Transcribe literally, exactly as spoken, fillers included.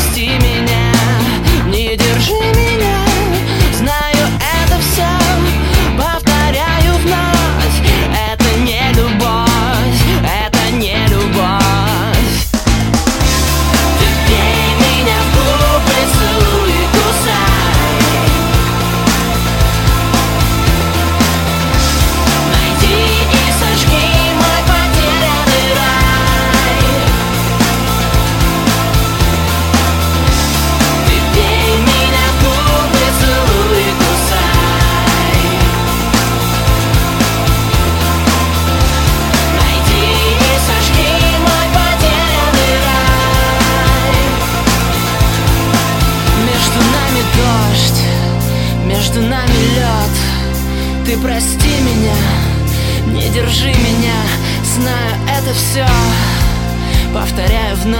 прости меня, не держи меня. Знаю, это все, повторяю вновь. Это не любовь, это не любовь. Ты бей меня в губы, целуй и кусай. Найди и сожги мой потерянный рай. Ты бей меня в губы, целуй и кусай. Найди и сожги мой потерянный рай. Между нами дождь, между нами лед. Ты прости меня, не держи меня. Знаю, это все, повторяю вновь.